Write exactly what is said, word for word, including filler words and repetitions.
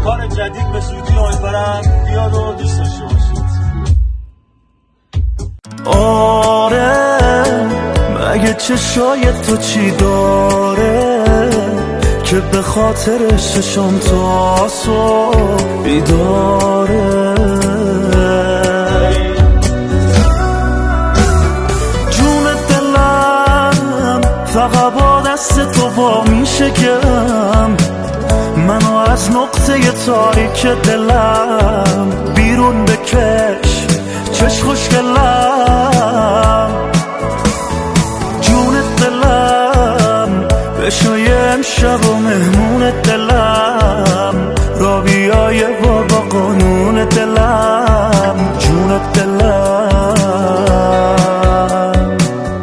کار جدید به زودی امیدوارم بیاد و دوست داشته باشید. آره مگه چشای تو چی داره که به خاطر ششم تا صبح بیداره؟ جون دلم فقط با دست تو وا میشه گم، منو از نقطه تاریک دلم بیرون بکش چش خوشگلم. جون دلم بشای امشب و مهمون